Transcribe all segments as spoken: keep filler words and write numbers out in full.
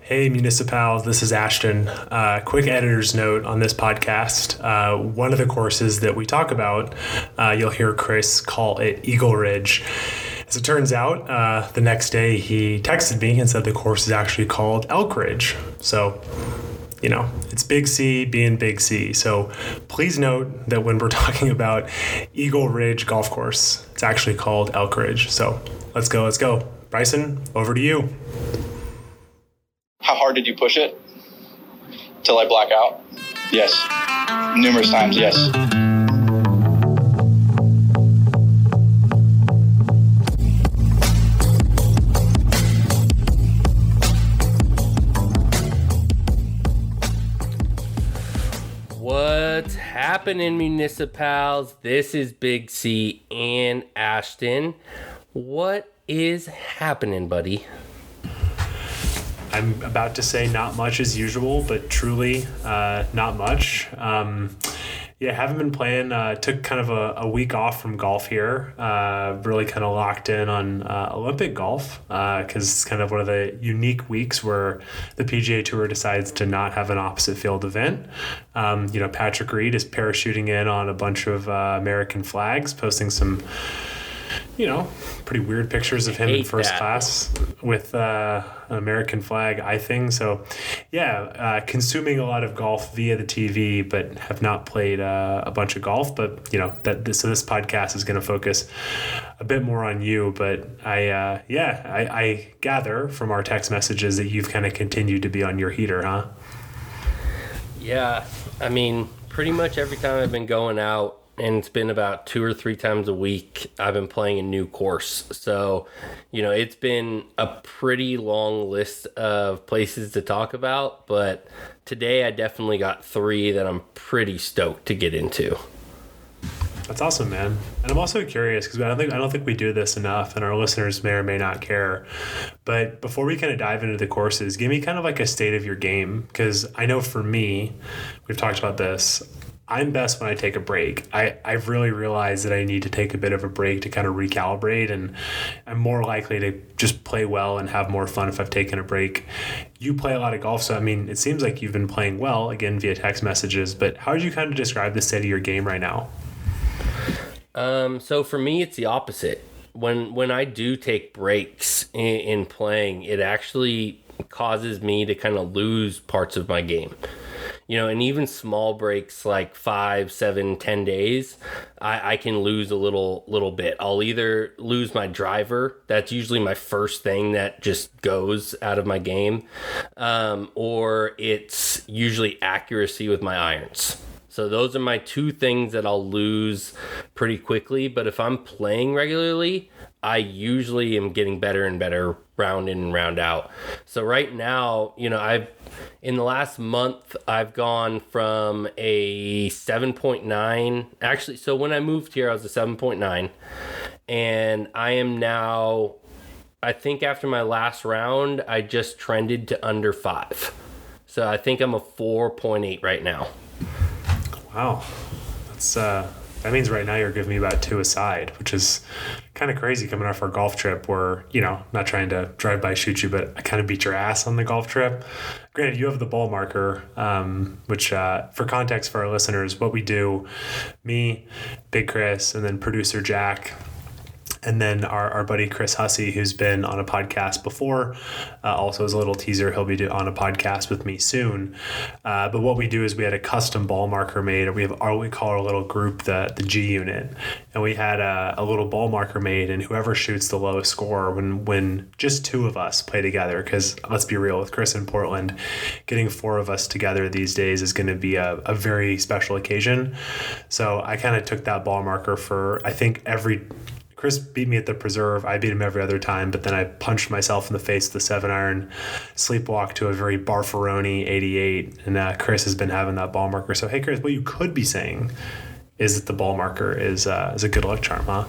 Hey, Municipals, this is Ashton. Uh, quick editor's note on this podcast. Uh, one of the courses that we talk about, uh, you'll hear Chris call it Eagle Ridge. As it turns out, uh, the next day he texted me and said the course is actually called Elk Ridge. So, you know, it's Big C being Big C. So please note that when we're talking about Eagle Ridge Golf Course, it's actually called Elk Ridge. So let's go, let's go. Bryson, over to you. How hard did you push it? Till I black out? Yes. Numerous times, yes. What's happening, Municipals? This is Big C and Ashton. What is happening, buddy? I'm about to say not much as usual, but truly uh, not much. Um, yeah, haven't been playing. Uh, took kind of a, a week off from golf here. Uh, really kind of locked in on uh, Olympic golf because uh, it's kind of one of the unique weeks where the P G A Tour decides to not have an opposite field event. Um, you know, Patrick Reed is parachuting in on a bunch of uh, American flags, posting some, you know, pretty weird pictures of him in first that. class with uh, an American flag eye thing. So, yeah, uh, consuming a lot of golf via the T V, but have not played uh, a bunch of golf. But, you know, that this, so this podcast is going to focus a bit more on you. But I, uh, yeah, I, I gather from our text messages that you've kind of continued to be on your heater, huh? Yeah, I mean, pretty much every time I've been going out, and it's been about two or three times a week, I've been playing a new course. So, you know, it's been a pretty long list of places to talk about, but today I definitely got three that I'm pretty stoked to get into. That's awesome, man. And I'm also curious because I don't think I don't think we do this enough, and our listeners may or may not care. But before we kind of dive into the courses, give me kind of like a state of your game, because I know for me, we've talked about this, I'm best when I take a break. I, I've really realized that I need to take a bit of a break to kind of recalibrate, and I'm more likely to just play well and have more fun if I've taken a break. You play a lot of golf, so I mean, it seems like you've been playing well, again, via text messages, but how would you kind of describe the state of your game right now? Um, so for me, it's the opposite. When when I do take breaks in, in playing, it actually causes me to kind of lose parts of my game. You know, and even small breaks like five, seven, ten days, I, I can lose a little little bit. I'll either lose my driver. That's usually my first thing that just goes out of my game. Um, or it's usually accuracy with my irons. So those are my two things that I'll lose pretty quickly. But if I'm playing regularly, I usually am getting better and better round in and round out. So right now, you know, I've in the last month, I've gone from a seven point nine. Actually, so when I moved here, I was a seven point nine. And I am now, I think after my last round, I just trended to under five. So I think I'm a four point eight right now. Wow. That's uh that means right now you're giving me about two aside, which is kind of crazy coming off our golf trip where, you know, not trying to drive by shoot you, but I kind of beat your ass on the golf trip. Granted, you have the ball marker, um, which uh, for context for our listeners, what we do, me, Big Chris, and then producer Jack, and then our, our buddy Chris Hussey, who's been on a podcast before, uh, also as a little teaser, he'll be do, on a podcast with me soon. Uh, but what we do is we had a custom ball marker made, or we have our, we call our little group the the G unit, and we had a, a little ball marker made, and whoever shoots the lowest score when when just two of us play together, because let's be real, with Chris in Portland, getting four of us together these days is going to be a, a very special occasion. So I kind of took that ball marker for, I think every Chris beat me at the preserve. I beat him every other time, but then I punched myself in the face with the seven iron, sleepwalk to a very Barfaroni eighty-eight, and uh, Chris has been having that ball marker. So hey, Chris, what you could be saying is that the ball marker is uh, is a good luck charm, huh?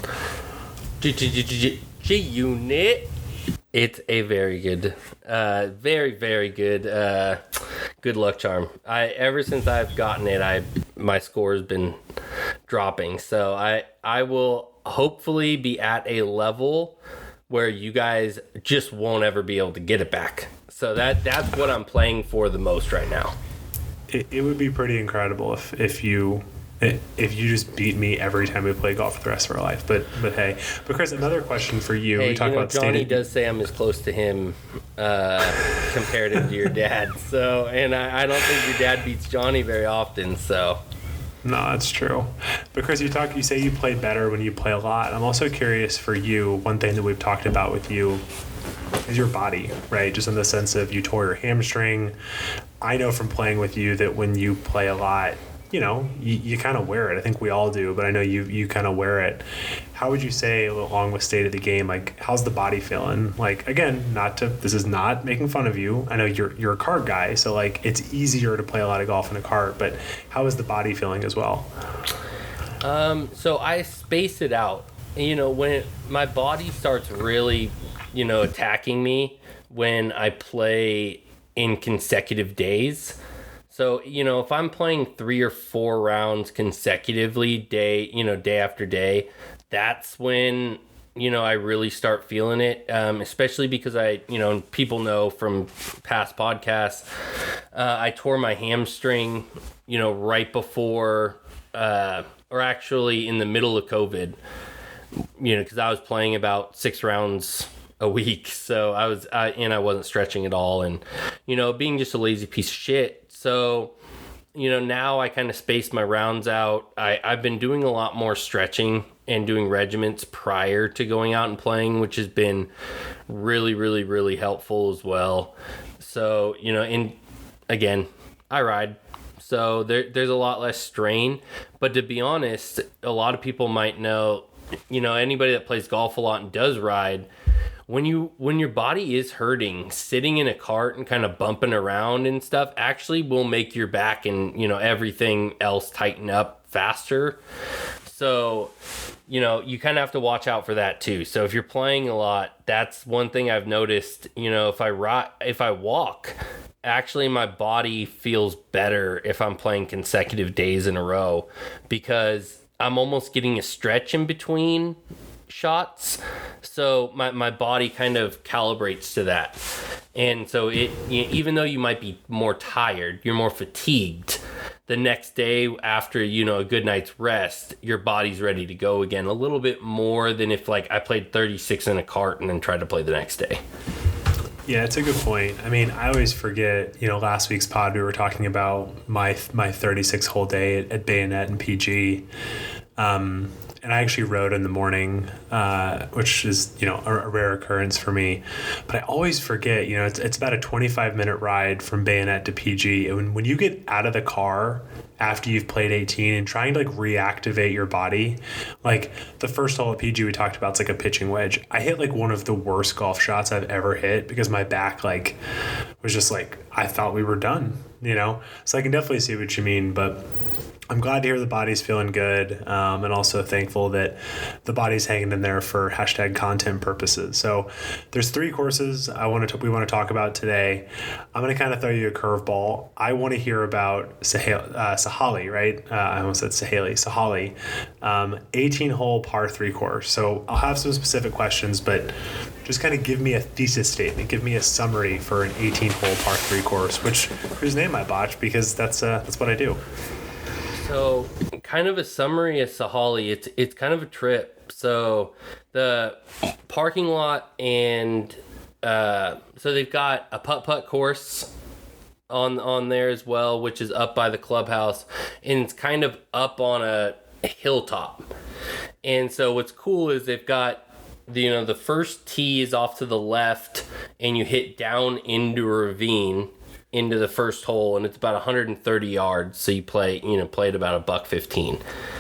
G-Unit. It's a very good, uh, very very good, uh, good luck charm. I ever since I've gotten it, I my score has been dropping. So I I will hopefully be at a level where you guys just won't ever be able to get it back. So that that's what I'm playing for the most right now. It, it would be pretty incredible if, if you if you just beat me every time we play golf for the rest of our life. But but hey, but Chris, another question for you. Hey, we talk you know, about Johnny stated... does say I'm as close to him uh, comparative to your dad. So, and I, I don't think your dad beats Johnny very often. So. No, that's true. But Chris, you talk. You say you play better when you play a lot. I'm also curious for you. One thing that we've talked about with you is your body, right? Just in the sense of you tore your hamstring. I know from playing with you that when you play a lot, you know, you, you kind of wear it. I think we all do, but I know you you kind of wear it. How would you say, along with state of the game, like, how's the body feeling? Like, again, not to, this is not making fun of you. I know you're you're a cart guy, so like it's easier to play a lot of golf in a cart, but how is the body feeling as well? Um, so I space it out. You know, when it, my body starts really, you know, attacking me when I play in consecutive days. So, you know, if I'm playing three or four rounds consecutively, day, you know, day after day, that's when, you know, I really start feeling it. Um, especially because I, you know, people know from past podcasts, uh, I tore my hamstring, you know, right before, uh, or actually in the middle of COVID, you know, because I was playing about six rounds a week. So I was, I, and I wasn't stretching at all. And, you know, being just a lazy piece of shit. So, you know, now I kind of space my rounds out. I, I've been doing a lot more stretching and doing regiments prior to going out and playing, which has been really, really, really helpful as well. So, you know, and again, I ride. So there, there's a lot less strain. But to be honest, a lot of people might know, you know, anybody that plays golf a lot and does ride, when you when your body is hurting, sitting in a cart and kind of bumping around and stuff actually will make your back and, you know, everything else tighten up faster. So, you know, you kind of have to watch out for that too. So if you're playing a lot, that's one thing I've noticed. You know, if I ri- if I walk, actually my body feels better if I'm playing consecutive days in a row, because I'm almost getting a stretch in between shots. So my, my body kind of calibrates to that. And so it, you, even though you might be more tired, you're more fatigued, the next day after, you know, a good night's rest, your body's ready to go again a little bit more than if like I played thirty-six in a cart and then tried to play the next day. Yeah, it's a good point. I mean, I always forget, you know, last week's pod, we were talking about my my thirty-six hole day at, at Bayonet and P G. Um, and I actually rode in the morning, uh, which is, you know, a, a rare occurrence for me. But I always forget, you know, it's it's about a twenty-five minute ride from Bayonet to P G. And when, when you get out of the car after you've played eighteen and trying to like reactivate your body, like the first hole at P G we talked about, it's like a pitching wedge. I hit like one of the worst golf shots I've ever hit because my back like was just like, I thought we were done, you know? So I can definitely see what you mean, but I'm glad to hear the body's feeling good, um, and also thankful that the body's hanging in there for hashtag content purposes. So there's three courses I want to we want to talk about today. I'm going to kind of throw you a curveball. I want to hear about Sahali, uh, Sahali right? Uh, I almost said Sahali. Sahali, um, eighteen hole par three course. So I'll have some specific questions, but just kind of give me a thesis statement. Give me a summary for an eighteen hole par three course, which whose name I botched because that's uh, that's what I do. So, kind of a summary of Sahali, it's it's kind of a trip. So, the parking lot and uh, so they've got a putt-putt course on on there as well, which is up by the clubhouse, and it's kind of up on a hilltop. And so, what's cool is they've got the, you know, the first tee is off to the left, and you hit down into a ravine into the first hole, and it's about one hundred thirty yards, so you play you know play at about a buck fifteen,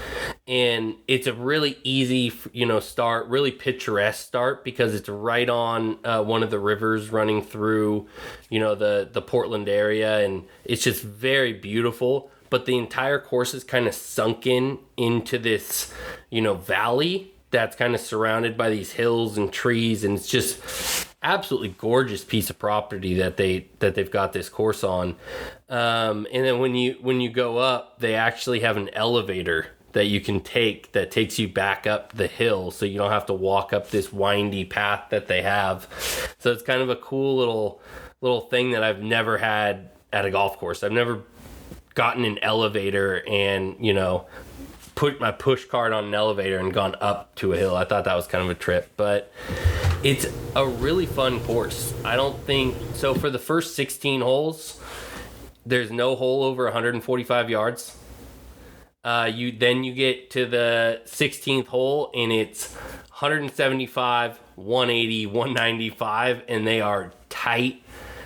and it's a really easy, you know start, really picturesque start, because it's right on uh, one of the rivers running through you know the the Portland area, and it's just very beautiful. But the entire course is kind of sunken into this you know valley that's kind of surrounded by these hills and trees, and it's just absolutely gorgeous piece of property that they that they've got this course on. Um, and then when you when you go up, they actually have an elevator that you can take that takes you back up the hill, so you don't have to walk up this windy path that they have. So it's kind of a cool little little thing that I've never had at a golf course. I've never gotten an elevator and, you know, put my push cart on an elevator and gone up to a hill. I thought that was kind of a trip, but it's a really fun course. I don't think so. For the first sixteen holes, there's no hole over one hundred forty-five yards. Uh, you then you get to the sixteenth hole and it's one seventy-five, one eighty, one ninety-five, and they are tight.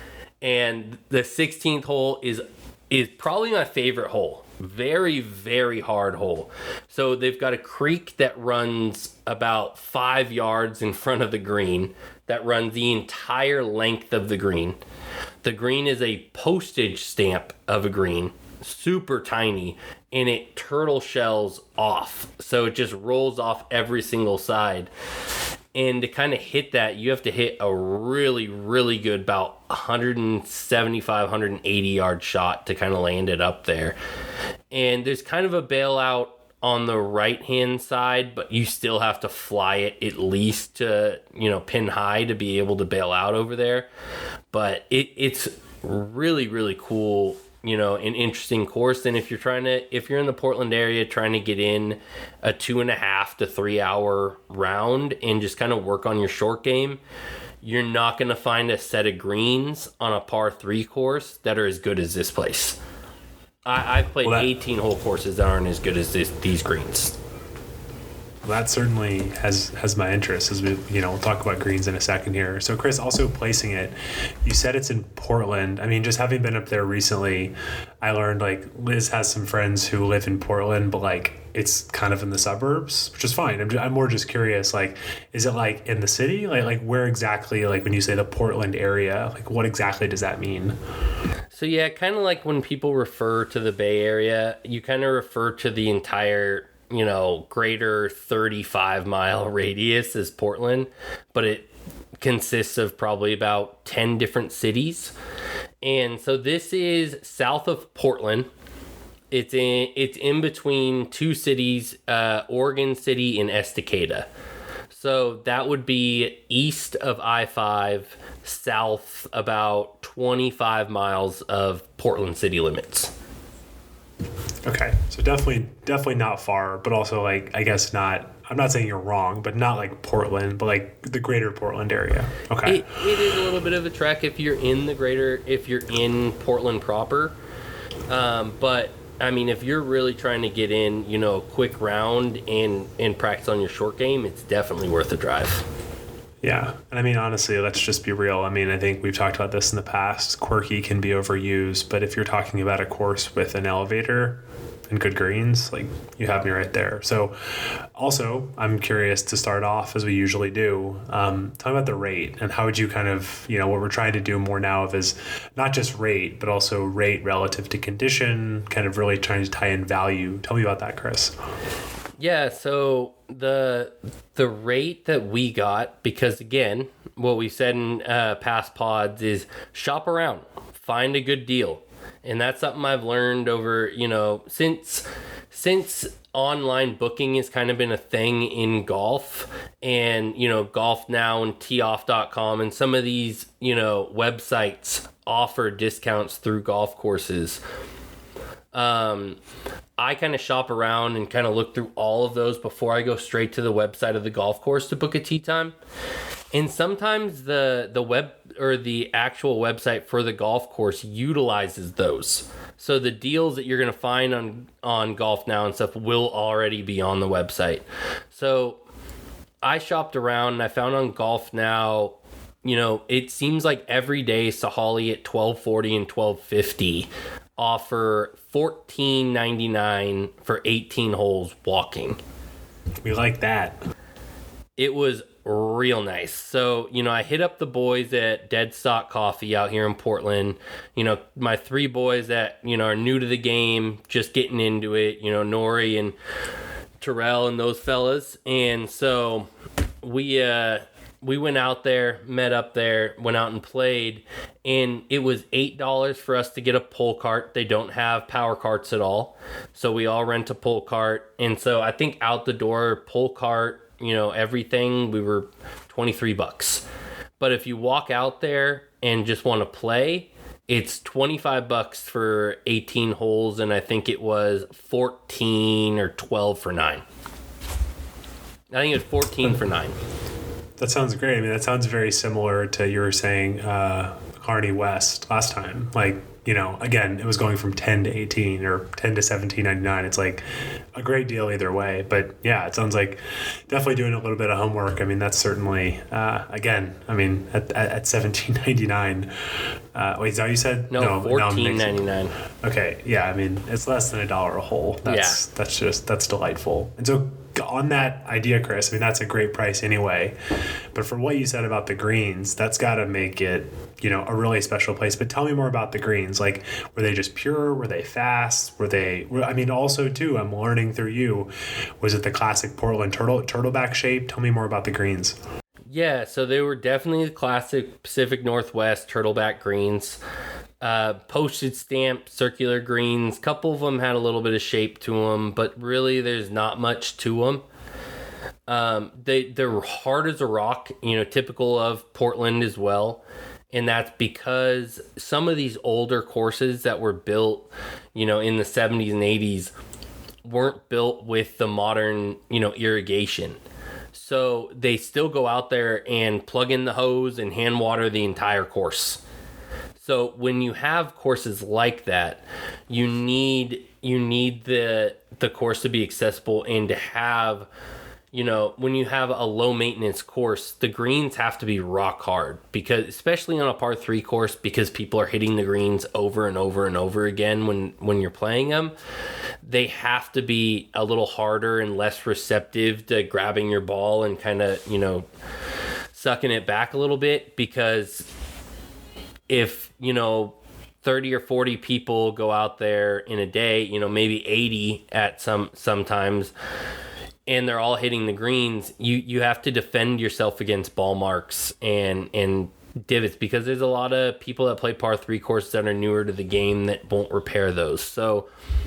And the sixteenth hole is is probably my favorite hole. Very, very hard hole. So they've got a creek that runs about five yards in front of the green that runs the entire length of the green. The green is a postage stamp of a green, super tiny, and it turtle shells off. So it just rolls off every single side. And to kind of hit that, you have to hit a really, really good, about one seventy-five, one eighty yard shot to kind of land it up there. And there's kind of a bailout on the right hand side, but you still have to fly it at least to, you know, pin high to be able to bail out over there. But it, it's really, really cool, you know, an interesting course. And if you're trying to, if you're in the Portland area trying to get in a two and a half to three hour round and just kind of work on your short game, you're not going to find a set of greens on a par three course that are as good as this place. I, I've played well, that, eighteen hole courses that aren't as good as this, these greens. Well, that certainly has, has my interest, as we, you know, we'll talk about greens in a second here. So Chris, also placing it, you said it's in Portland. I mean, just having been up there recently, I learned like Liz has some friends who live in Portland, but like it's kind of in the suburbs, which is fine. I'm, just, I'm more just curious, like, is it like in the city? Like, like where exactly, like when you say the Portland area, like what exactly does that mean? So yeah, kind of like when people refer to the Bay Area, you kind of refer to the entire, you know, greater thirty-five mile radius as Portland, but it consists of probably about ten different cities. And so this is south of Portland. It's in it's in between two cities, uh, Oregon City and Estacada. So that would be east of I five, south about twenty-five miles of Portland city limits. Okay, so definitely, definitely not far, but also like, I guess not, I'm not saying you're wrong, but not like Portland, but like the greater Portland area. Okay. It, it is a little bit of a trek if you're in the greater, if you're in Portland proper. Um, but I mean, if you're really trying to get in, you know, a quick round and, and practice on your short game, it's definitely worth a drive. Yeah. And I mean, honestly, let's just be real. I mean, I think we've talked about this in the past. Quirky can be overused, but if you're talking about a course with an elevator and good greens, like you have me right there. So also, I'm curious to start off, as we usually do, um, talk about the rate and how would you kind of, you know, what we're trying to do more now of is not just rate, but also rate relative to condition, kind of really trying to tie in value. Tell me about that, Chris. Yeah, so the the rate that we got, because again, what we said in uh, past pods is shop around, find a good deal. And that's something I've learned over, you know, since since online booking has kind of been a thing in golf, and, you know, Golf Now and tee off dot com and some of these, you know, websites offer discounts through golf courses. Um, I kind of shop around and kind of look through all of those before I go straight to the website of the golf course to book a tee time. And sometimes the the web or the actual website for the golf course utilizes those. So the deals that you're going to find on on Golf Now and stuff will already be on the website. So I shopped around and I found on Golf Now, you know, it seems like every day Sahalee at twelve forty and twelve fifty offer fourteen ninety-nine for eighteen holes walking. We like that. It was real nice. So, you know, I hit up the boys at Dead Stock Coffee out here in Portland. You know, my three boys that, you know, are new to the game, just getting into it, you know, Nori and Terrell and those fellas. And so we uh we went out there, met up there, went out and played, and it was eight dollars for us to get a pull cart. They don't have power carts at all, so we all rent a pull cart. And so I think out the door, pull cart, you know, everything, we were twenty-three bucks. But if you walk out there and just want to play, it's twenty-five bucks for eighteen holes, and I think it was fourteen or twelve for nine. I think it was fourteen for nine. That sounds great. I mean, that sounds very similar to you were saying uh, Carney West last time. Like, you know, again, it was going from ten to eighteen or ten to seventeen ninety-nine. It's like a great deal either way. But yeah, it sounds like definitely doing a little bit of homework. I mean, that's certainly, uh, again, I mean, at, at, at seventeen ninety-nine. Uh, wait, is that what you said? No, no fourteen ninety-nine. Okay, yeah, I mean, it's less than a dollar a hole. That's, yeah. That's just, that's delightful. And so on that idea, Chris, I mean, that's a great price anyway. But for what you said about the greens, that's got to make it, you know, a really special place. But tell me more about the greens. Like, were they just pure? Were they fast? Were they, I mean, also, too, I'm learning through you, was it the classic Portland turtle turtleback shape? Tell me more about the greens. Yeah, so they were definitely the classic Pacific Northwest turtleback greens. Uh, postage stamp circular greens. A couple of them had a little bit of shape to them, but really there's not much to them. Um, they, they're hard as a rock, you know, typical of Portland as well. And that's because some of these older courses that were built, you know, in the seventies and eighties weren't built with the modern, you know, irrigation. So they still go out there and plug in the hose and hand water the entire course. So when you have courses like that, you need you need the the course to be accessible and to have, you know, when you have a low maintenance course, the greens have to be rock hard, because especially on a par three course, because people are hitting the greens over and over and over again when when you're playing them, they have to be a little harder and less receptive to grabbing your ball and kind of, you know, sucking it back a little bit, because if, you know, thirty or forty people go out there in a day, you know, maybe eighty at some sometimes, and they're all hitting the greens, you you have to defend yourself against ball marks and and divots, because there's a lot of people that play par three courses that are newer to the game that won't repair those. So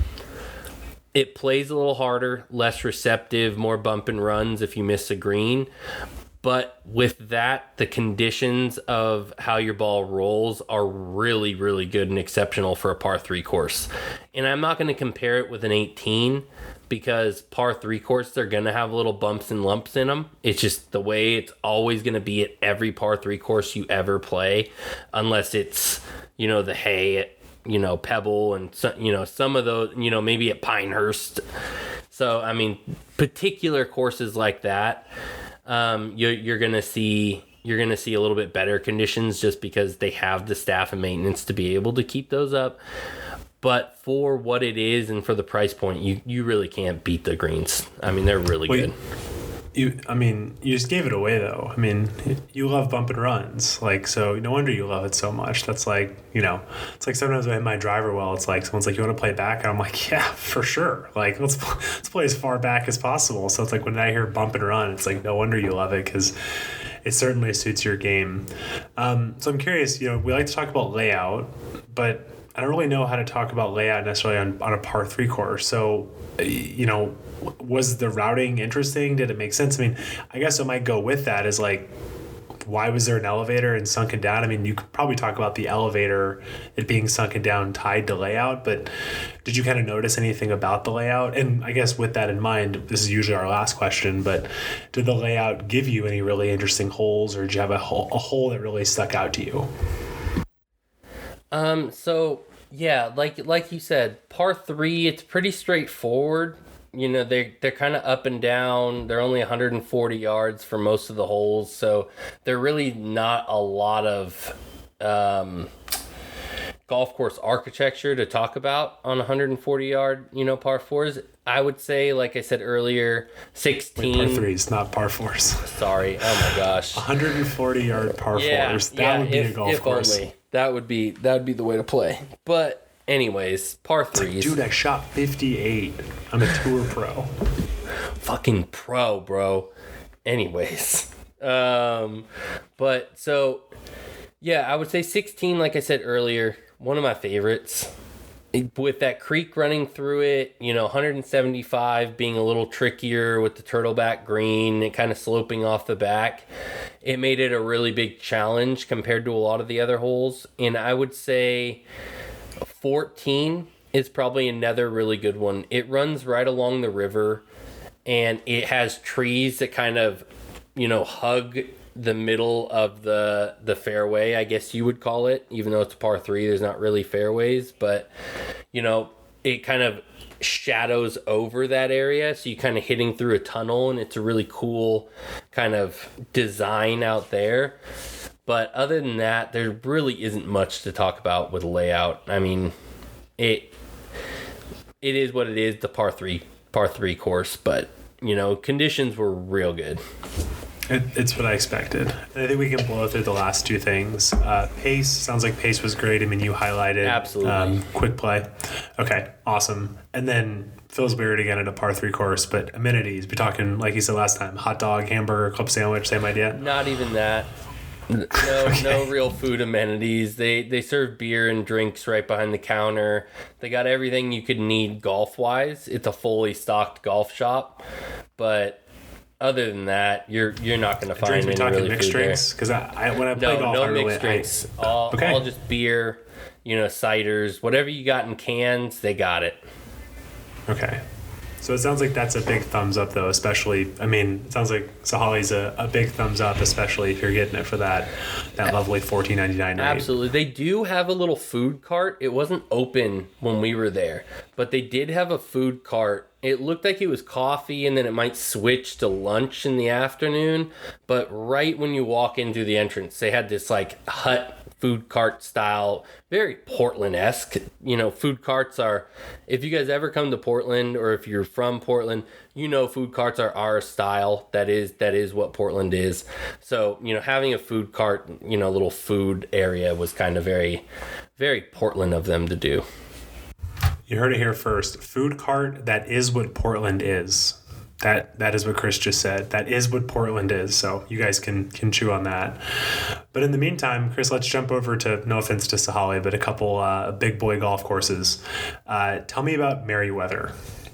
it plays a little harder, less receptive, more bump and runs if you miss a green. But with that, the conditions of how your ball rolls are really, really good and exceptional for a par three course. And I'm not going to compare it with an eighteen, because par three course, they're going to have little bumps and lumps in them. It's just the way it's always going to be at every par three course you ever play, unless it's, you know, the hay at, you know, Pebble and, some, you know, some of those, you know, maybe at Pinehurst. So, I mean, particular courses like that, um, you're, you're going to see... you're going to see a little bit better conditions, just because they have the staff and maintenance to be able to keep those up. But for what it is and for the price point, you, you really can't beat the greens. I mean, they're really Wait, good. You, I mean, you just gave it away, though. I mean, you love bump and runs. Like, so no wonder you love it so much. That's like, you know, it's like sometimes when I hit my driver well, it's like someone's like, you want to play back? And I'm like, yeah, for sure. Like, let's, let's play as far back as possible. So it's like when I hear bump and run, it's like, no wonder you love it, because it certainly suits your game. Um, so I'm curious, you know, we like to talk about layout, but I don't really know how to talk about layout necessarily on, on a par three course. So, you know, was the routing interesting? Did it make sense? I mean, I guess what might go with that is like, why was there an elevator and sunken down? I mean, you could probably talk about the elevator, it being sunken down, tied to layout, but did you kind of notice anything about the layout? And I guess with that in mind, this is usually our last question, but did the layout give you any really interesting holes, or did you have a hole, a hole that really stuck out to you? Um, so yeah, like, like you said, par three, it's pretty straightforward. You know, they, they're kind of up and down. They're only one hundred forty yards for most of the holes. So they're really not a lot of, um, golf course architecture to talk about on one hundred forty yard, you know, par fours. I would say, like I said earlier, sixteen. Wait, par threes, not par fours. Sorry. Oh my gosh. one hundred forty yard par yeah, fours. That yeah, would be if, a golf if course. Only. That would be that would be the way to play. But anyways, par threes. Dude, I shot fifty-eight. I'm a tour pro. Fucking pro, bro. Anyways. Um, but so, yeah, I would say sixteen, like I said earlier, one of my favorites. with that creek running through it, you know, one seventy-five being a little trickier with the turtleback green and kind of sloping off the back, it made it a really big challenge compared to a lot of the other holes. And I would say fourteen is probably another really good one. It runs right along the river, and it has trees that kind of, you know, hug the middle of the the fairway, I guess you would call it, even though it's a par three, there's not really fairways, but you know, it kind of shadows over that area, so you kind of hitting through a tunnel, and it's a really cool kind of design out there. But other than that, there really isn't much to talk about with layout. I mean, it it is what it is, the par three par three course, but you know, conditions were real good. It, it's what I expected. I think we can blow through the last two things. Uh, pace, sounds like pace was great. I mean, you highlighted. Absolutely. Um, quick play. Okay, awesome. And then feels weird again at a par three course, but amenities. We're talking, like you said last time, hot dog, hamburger, club sandwich, same idea? Not even that. No, okay. No real food amenities. They they serve beer and drinks right behind the counter. They got everything you could need golf wise. It's a fully stocked golf shop, but other than that, you're you're not going to find drinks, any we really mixed food drinks because I, I when I play no, golf, no I really, mixed drinks. I, all okay. all just beer, you know, ciders, whatever you got in cans, they got it. Okay. So it sounds like that's a big thumbs up, though, especially, I mean, it sounds like Sahaali's a, a big thumbs up, especially if you're getting it for that that lovely fourteen ninety-nine rate. Absolutely. They do have a little food cart. It wasn't open when we were there, but they did have a food cart. It looked like it was coffee, and then it might switch to lunch in the afternoon. But right when you walk in through the entrance, they had this, like, hut food cart style, very Portland-esque. You know, food carts are, if you guys ever come to Portland, or if you're from Portland, you know food carts are our style. That is that is what Portland is. So, you know, having a food cart, you know, little food area was kind of very, very Portland of them to do. You heard it here first. Food cart, that is what Portland is. That that is what Chris just said. That is what Portland is. So you guys can can chew on that. But in the meantime, Chris, let's jump over to, no offense to Sahaali, but a couple uh, big boy golf courses. Uh, tell me about Merriweather.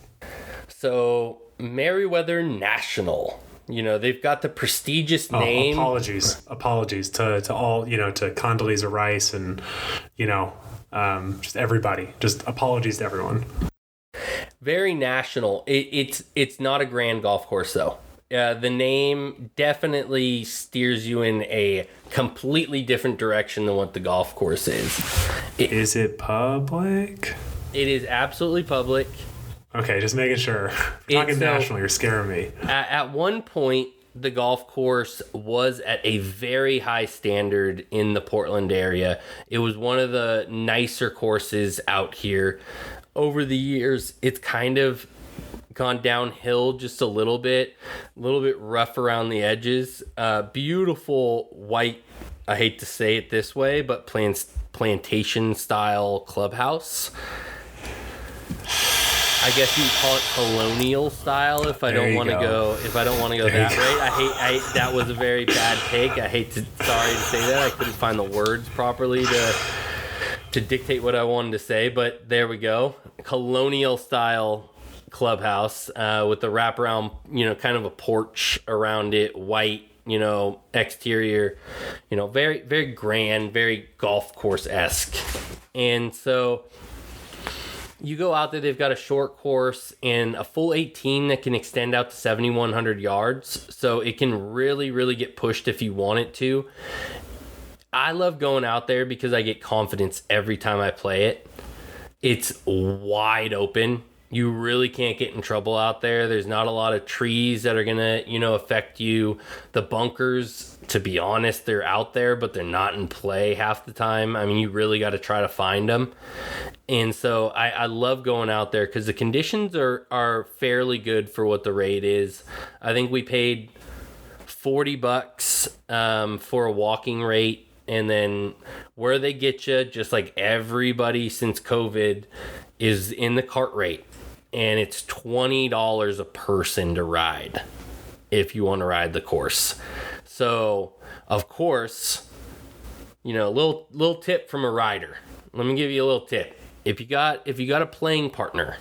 So Merriweather National. You know, they've got the prestigious name. Oh, apologies. Apologies to, to all, you know, to Condoleezza Rice and, you know, um, just everybody. Just apologies to everyone. Very national. It, it's it's not a grand golf course, though. Uh, the name definitely steers you in a completely different direction than what the golf course is. It, is it public? It is absolutely public. Okay, just making sure. You're talking so, national, you're scaring me. At, at one point, the golf course was at a very high standard in the Portland area. It was one of the nicer courses out here. Over the years, it's kind of gone downhill just a little bit, a little bit rough around the edges. Uh, beautiful white, I hate to say it this way, but plant, plantation style clubhouse. I guess you call it colonial style if I There don't you want to go. go if I don't want to go There that you go. way. I hate I that was a very bad take. I hate to sorry to say that. I couldn't find the words properly to to dictate what I wanted to say, but there we go. Colonial style clubhouse uh, with the wraparound, you know, kind of a porch around it, white, you know, exterior, you know, very, very grand, very golf course-esque. And so you go out there, they've got a short course and a full eighteen that can extend out to seventy-one hundred yards. So it can really, really get pushed if you want it to. I love going out there because I get confidence every time I play it. It's wide open. You really can't get in trouble out there. There's not a lot of trees that are going to, you know, affect you. The bunkers, to be honest, they're out there, but they're not in play half the time. I mean, you really got to try to find them. And so I, I love going out there because the conditions are, are fairly good for what the rate is. I think we paid forty bucks um, for a walking rate. And then where they get you, just like everybody since COVID, is in the cart rate. And it's twenty dollars a person to ride if you want to ride the course. So, of course, you know, little little tip from a rider. Let me give you a little tip. if you got if you got a playing partner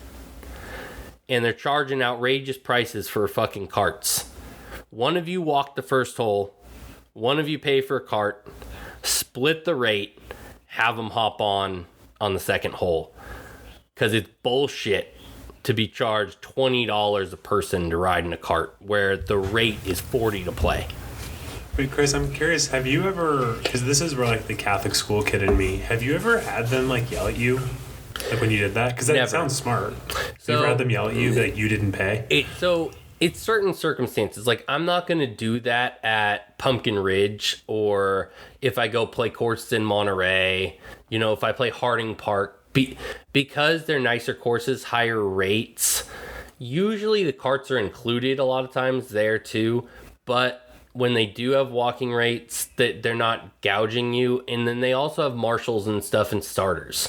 and they're charging outrageous prices for fucking carts, one of you walk the first hole, one of you pay for a cart, split the rate, have them hop on on the second hole. Because it's bullshit to be charged twenty dollars a person to ride in a cart where the rate is forty dollars to play. Wait, Chris, I'm curious, have you ever, because this is where like the Catholic school kid in me, have you ever had them like yell at you? Like when you did that? Because that Never. sounds smart. So, you ever had them yell at you that you didn't pay? It, so it's certain circumstances. Like I'm not going to do that at Pumpkin Ridge, or if I go play courses in Monterey, you know, if I play Harding Park. Be, because they're nicer courses, higher rates, usually the carts are included a lot of times there too, but when they do have walking rates, that they're not gouging you, and then they also have marshals and stuff and starters.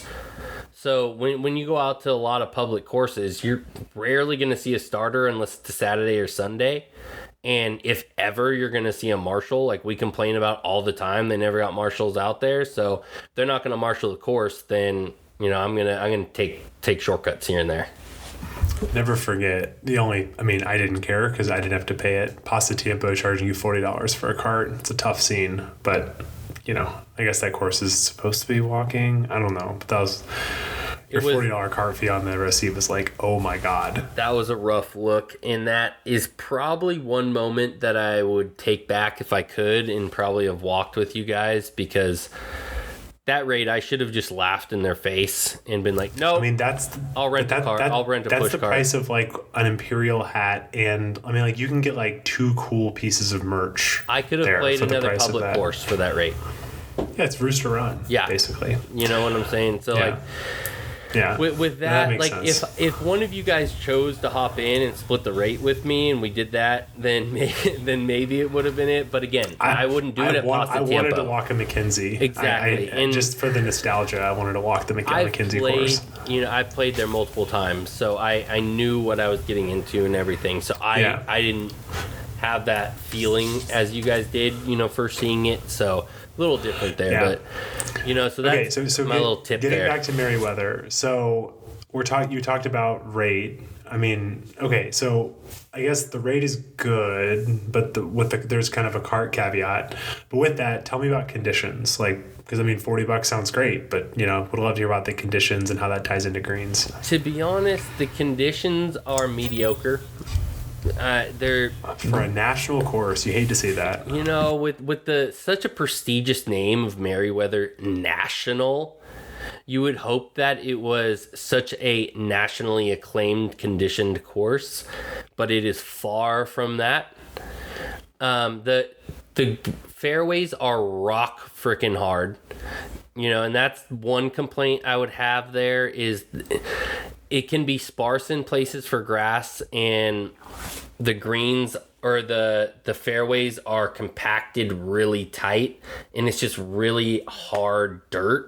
So when when you go out to a lot of public courses, you're rarely going to see a starter unless it's a Saturday or Sunday. And if ever you're going to see a marshal, like we complain about all the time, they never got marshals out there. So if they're not going to marshal the course, then you know, I'm gonna I'm gonna take take shortcuts here and there. Never forget the only. I mean, I didn't care because I didn't have to pay it. Pasta Tiempo charging you forty dollars for a cart. It's a tough scene, but you know, I guess that course is supposed to be walking. I don't know, but that was your forty dollar cart fee on the receipt was like, oh my god. That was a rough look, and that is probably one moment that I would take back if I could, and probably have walked with you guys because. That rate, I should have just laughed in their face and been like, "No, I mean that's I'll rent that, a car. That, I'll rent a that's push the cart." price of like an Imperial hat, and I mean like you can get like two cool pieces of merch. I could have played another public course for that rate. Yeah, it's Rooster Run. Yeah, basically. You know what I'm saying? So yeah. like. Yeah. With, with that, that like sense. if if one of you guys chose to hop in and split the rate with me, and we did that, then maybe, then maybe it would have been it. But again, I, I wouldn't do it I at want, Pasta I wanted Tiempo. to walk a McKinsey. Exactly, I, I, and just for the nostalgia, I wanted to walk the Mc, I've McKinsey played, course. You know, I played there multiple times, so I, I knew what I was getting into and everything. So I Yeah. I didn't have that feeling as you guys did, you know, first seeing it. So a little different there, Yeah. but you know, so that's Okay, so, so my get, little tip getting there. back to Merriweather. So we're talking. You talked about rate. I mean, okay, so I guess the rate is good, but the, with the, there's kind of a cart caveat. But with that, tell me about conditions. Like, because I mean, forty bucks sounds great, but you know, would love to hear about the conditions and how that ties into greens. To be honest, the conditions are mediocre. Uh, they're For a national course, you hate to see that. you know with with the such a prestigious name of Merriweather National. You would hope that it was such a nationally acclaimed conditioned course, but it is far from that. Um, the the fairways are rock freaking hard, you know, and that's one complaint I would have there is it can be sparse in places for grass, and the greens or the the fairways are compacted really tight, and it's just really hard dirt.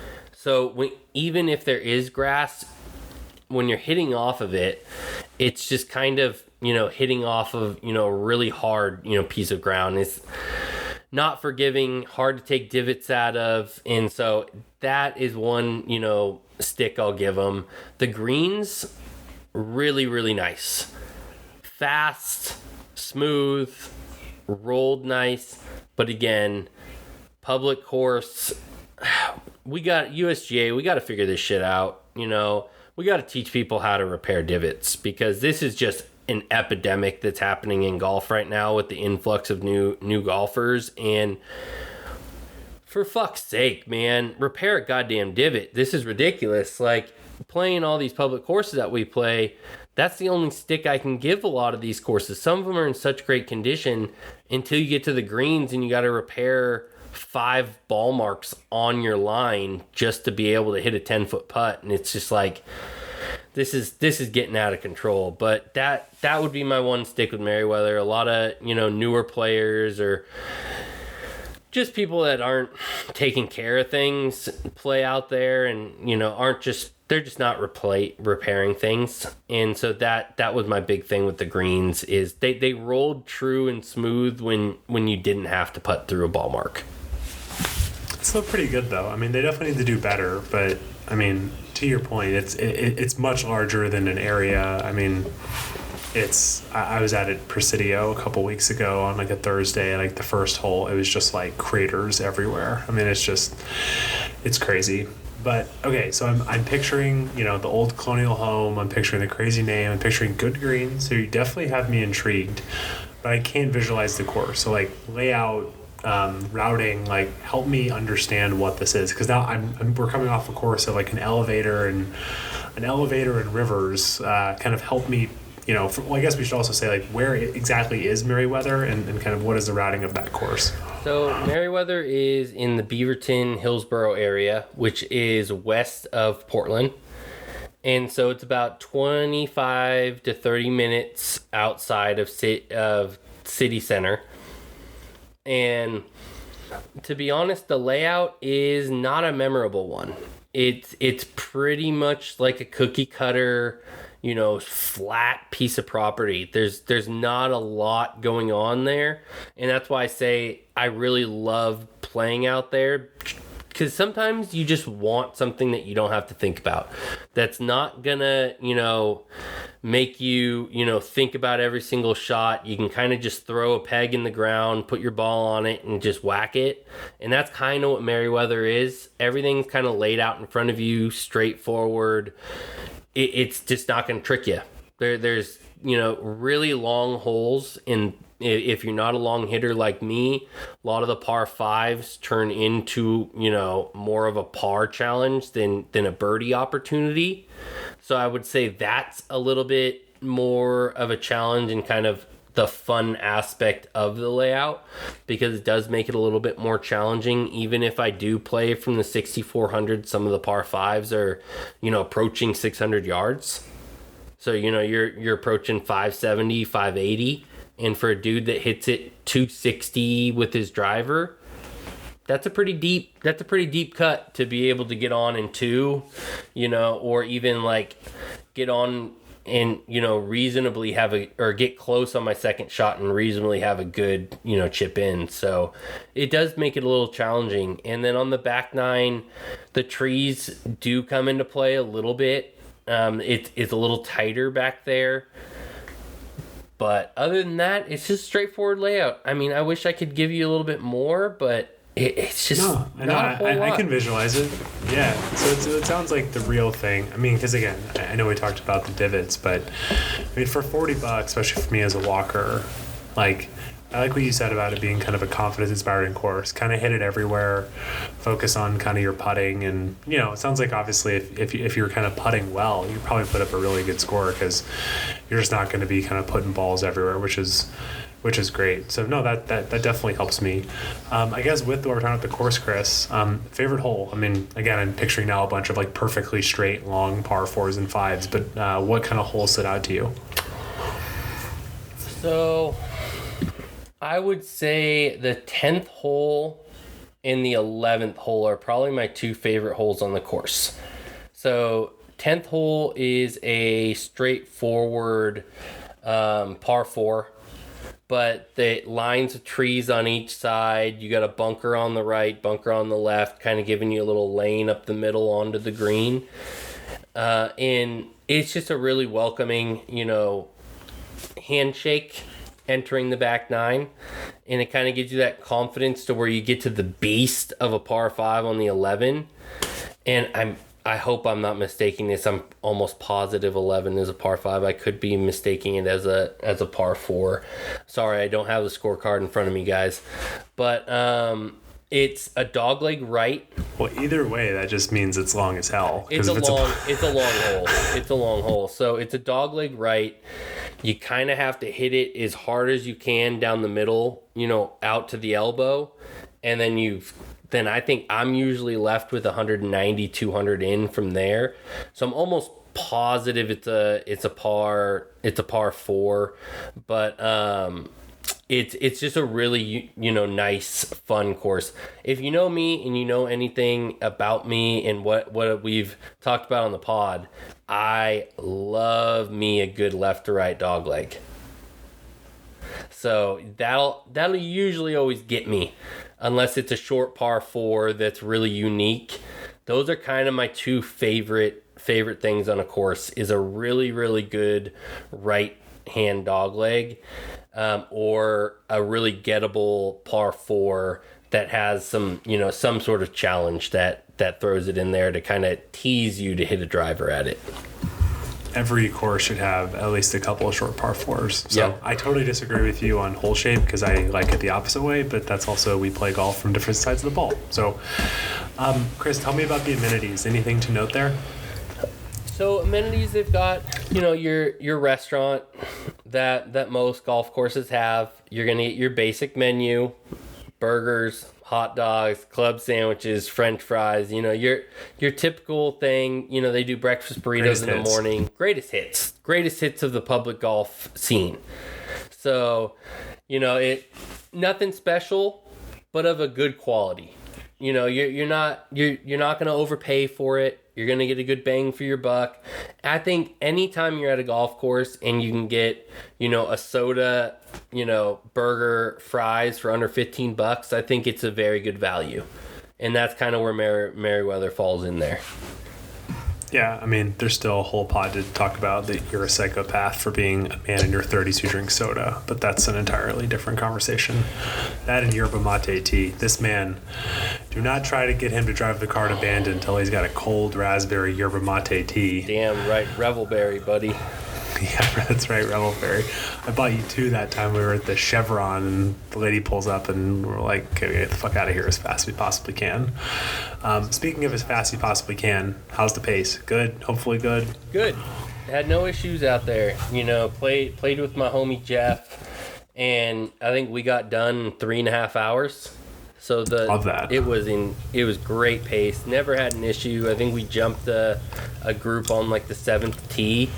So when, even if there is grass, when you're hitting off of it, it's just kind of, you know, hitting off of, you know, a really hard, you know, piece of ground. It's not forgiving, hard to take divots out of. And so that is one, you know, stick I'll give them. The greens, really, really nice. Fast, smooth, rolled nice. But again, public course, we got U S G A, we got to figure this shit out. You know, we got to teach people how to repair divots, because this is just an epidemic that's happening in golf right now with the influx of new new golfers. And for fuck's sake, man, repair a goddamn divot. This is ridiculous. Like, playing all these public courses that we play, that's the only stick I can give a lot of these courses. Some of them are in such great condition until you get to the greens and you got to repair five ball marks on your line just to be able to hit a ten foot putt. And it's just like, this is this is getting out of control. But that that would be my one stick with Merriweather. A lot of, you know, newer players or just people that aren't taking care of things play out there, and, you know, aren't just they're just not replay, repairing things. And so that that was my big thing with the greens, is they, they rolled true and smooth when when you didn't have to putt through a ball mark. It's still pretty good though. I mean, they definitely need to do better, but I mean, to your point, it's it, it's much larger than an area. I mean, it's I, I was at it Presidio a couple weeks ago on like a Thursday, and like the first hole, it was just like craters everywhere. I mean, it's just it's crazy. But okay, so I'm I'm picturing, you know, the old colonial home. I'm picturing the crazy name. I'm picturing good green. So you definitely have me intrigued, but I can't visualize the course. So like layout, um, routing, like help me understand what this is, because now I'm, I'm we're coming off a course of like an elevator and an elevator and rivers. Uh, kind of help me. You know, for, well, I guess we should also say, like, where exactly is Merriweather, and, and kind of what is the routing of that course? So Merriweather is in the Beaverton, Hillsboro area, which is west of Portland. And so it's about twenty-five to thirty minutes outside of, ci- of city center. And to be honest, the layout is not a memorable one. It's, it's pretty much like a cookie cutter, you know, flat piece of property. There's there's not a lot going on there, and that's why I say I really love playing out there, because sometimes you just want something that you don't have to think about, that's not gonna, you know, make you, you know, think about every single shot. You can kind of just throw a peg in the ground, put your ball on it, and just whack it. And that's kind of what Merriweather is. Everything's kind of laid out in front of you, straightforward. It's just not going to trick you. There, there's, you know, really long holes. And if you're not a long hitter like me, a lot of the par fives turn into, you know, more of a par challenge than, than a birdie opportunity. So I would say that's a little bit more of a challenge and kind of the fun aspect of the layout, because it does make it a little bit more challenging. Even if I do play from the sixty-four hundred, some of the par fives are, you know, approaching six hundred yards. So, you know, you're you're approaching five seventy, five eighty, and for a dude that hits it two sixty with his driver, that's a pretty deep that's a pretty deep cut to be able to get on in two, you know, or even like get on and, you know, reasonably have a, or get close on my second shot and reasonably have a good, you know, chip in. So it does make it a little challenging. And then on the back nine, the trees do come into play a little bit. Um, it, it's a little tighter back there. But other than that, it's just straightforward layout. I mean, I wish I could give you a little bit more, but it, it's just no, I know, not a whole I, lot. I can visualize it. Yeah, so it's, it sounds like the real thing. I mean, because again, I know we talked about the divots, but I mean, for forty bucks, especially for me as a walker, like, I like what you said about it being kind of a confidence-inspiring course. Kind of hit it everywhere, focus on kind of your putting, and, you know, it sounds like obviously if if, you, if you're kind of putting well, you probably put up a really good score, because you're just not going to be kind of putting balls everywhere, which is which is great. So no, that that, that definitely helps me. Um, I guess with what we're talking about the course, Chris, um, favorite hole. I mean, again, I'm picturing now a bunch of like perfectly straight, long par fours and fives, but uh, what kind of hole stood out to you? So I would say the tenth hole and the eleventh hole are probably my two favorite holes on the course. So tenth hole is a straightforward um, par four, but the lines of trees on each side. You got a bunker on the right, bunker on the left, kind of giving you a little lane up the middle onto the green. Uh, and it's just a really welcoming, you know, handshake entering the back nine, and it kind of gives you that confidence to where you get to the beast of a par five on the eleven. And I'm I hope I'm not mistaking this. I'm almost positive eleven is a par five. I could be mistaking it as a as a par four. Sorry, I don't have the scorecard in front of me, guys. But um, it's a dogleg right. Well, either way, that just means it's long as hell. It's a it's long. A... it's a long hole. It's a long hole. So it's a dogleg right. You kind of have to hit it as hard as you can down the middle, you know, out to the elbow, and then you've. Then I think I'm usually left with one ninety, two hundred in from there. So I'm almost positive it's a it's a par it's a par four, but um, it's it's just a really, you know, nice fun course. If you know me and you know anything about me and what what we've talked about on the pod, I love me a good left to right dog leg. So that'll that'll usually always get me. Unless it's a short par four that's really unique. Those are kind of my two favorite favorite things on a course is a really, really good right hand dog leg, um, or a really gettable par four that has some, you know, some sort of challenge that, that throws it in there to kind of tease you to hit a driver at it. Every course should have at least a couple of short par fours. So Yeah. I totally disagree with you on hole shape because I like it the opposite way, but that's also, we play golf from different sides of the ball. So, um, Chris, tell me about the amenities. Anything to note there? So amenities, they've got, you know, your your restaurant that that most golf courses have. You're gonna get your basic menu, burgers, hot dogs, club sandwiches, French fries. You know, your your typical thing. You know, they do breakfast burritos Greatest in the hits. morning. Greatest hits, greatest hits of the public golf scene. So, you know, it nothing special, but of a good quality. You know, you're you're not you're you're not gonna overpay for it. You're going to get a good bang for your buck. I think anytime you're at a golf course and you can get, you know, a soda, you know, burger, fries for under fifteen bucks, I think it's a very good value. And that's kind of where Mer- Merriweather falls in there. Yeah, I mean, there's still a whole pod to talk about that you're a psychopath for being a man in your thirties who drinks soda, but that's an entirely different conversation. That and yerba mate tea. This man, do not try to get him to drive the car to Bandon until he's got a cold raspberry yerba mate tea. Damn right, Revelberry, buddy. Yeah, that's right, Revelberry. I bought you two that time we were at the Chevron, and the lady pulls up, and we're like, okay, we get the fuck out of here as fast as we possibly can. Um, speaking of as fast as you possibly can, how's the pace? Good? Hopefully good? Good. Had no issues out there. You know, played played with my homie Jeff, and I think we got done in three and a half hours. So the Love that. it was in it was great pace. Never had an issue. I think we jumped a, a group on like the seventh tee,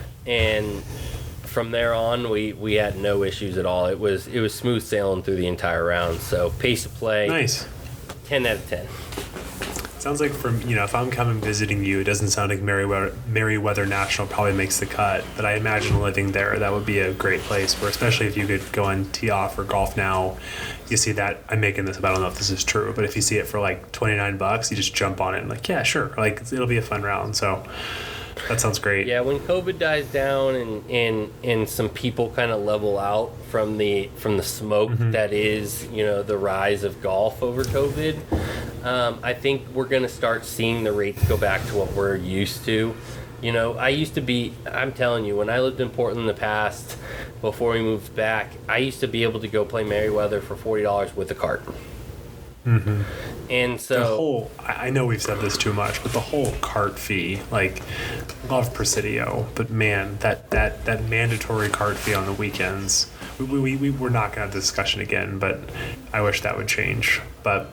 and from there on we, we had no issues at all. It was it was smooth sailing through the entire round. So pace of play, Nice. ten out of ten. Sounds like from, you know, if I'm coming visiting you, it doesn't sound like Merriweather, Merriweather National probably makes the cut, but I imagine living there, that would be a great place where, especially if you could go and tee off or golf now, you see that, I'm making this up, I don't know if this is true, but if you see it for like twenty-nine bucks, you just jump on it and like, yeah, sure, like it'll be a fun round. So that sounds great. Yeah, when COVID dies down and and, and some people kind of level out from the from the smoke Mm-hmm. that is, you know, the rise of golf over COVID, um, I think we're going to start seeing the rates go back to what we're used to. You know, I used to be, I'm telling you, when I lived in Portland in the past, before we moved back, I used to be able to go play Merriweather for forty dollars with a cart. Mm-hmm. And so The whole, I I know we've said this too much, but the whole cart fee, like, love Presidio, but man, that, that, that mandatory cart fee on the weekends, we, we, we, we're not going to have this discussion again, but I wish that would change. But,